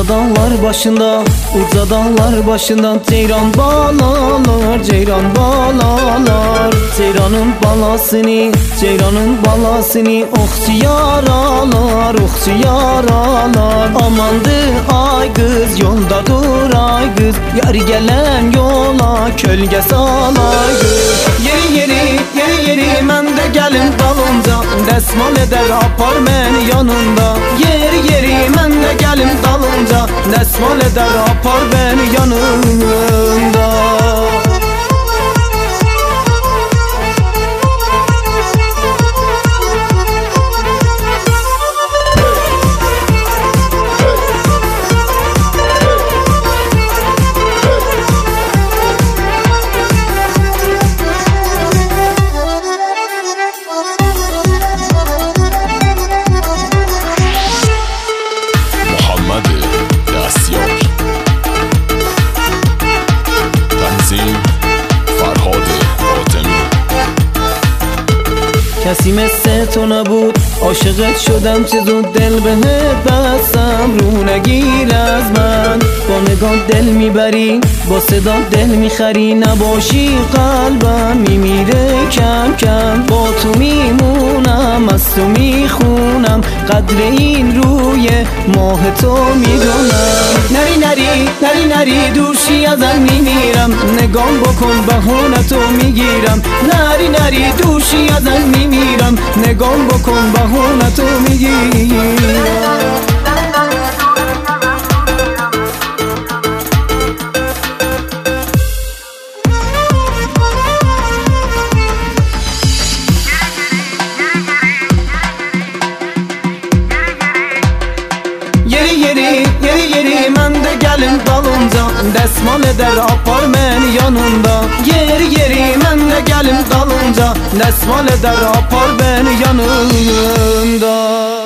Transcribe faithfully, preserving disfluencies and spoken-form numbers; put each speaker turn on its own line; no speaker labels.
Uca dağlar başında, uca dağlar başından ceyran balalar, ceyran balalar. Ceyranın balasını, ceyranın balasını okçu yaralar, okçu yaralar. Amandı ay kız, yolda dur ay kız, yar gelen yola kölge salay kız. Yeri yeri, yeri yeri mən də gəlim dalınca, dəsmal eder apar məni yanında. Yeri yeri mən də gəlim dalınca, dəsmal eder apar beni yanında. کسی مثل تو نبود، عاشقت شدم چه زود دل بهت بستم، رو نگیر از من. با نگاه دل میبری، با صدا دل میخری، نباشی قلبم میمیره کم کم. با تو میمونم، از تو میخونم، قدر این روی ماه تو میدونم. نری نری نری نری دوشی ازم میمیرم، نگاه بکن بهونه تو میگیرم. نری نری دوشی ازم میمیرم، نگاه بکن بهونه تو میگیرم. Yeri yeri, yeri yeri mən də gəlim dalınca, dəsmal eder apar məni yanında. Yeri yeri mən də gəlim dalınca, dəsmal eder apar beni yanında.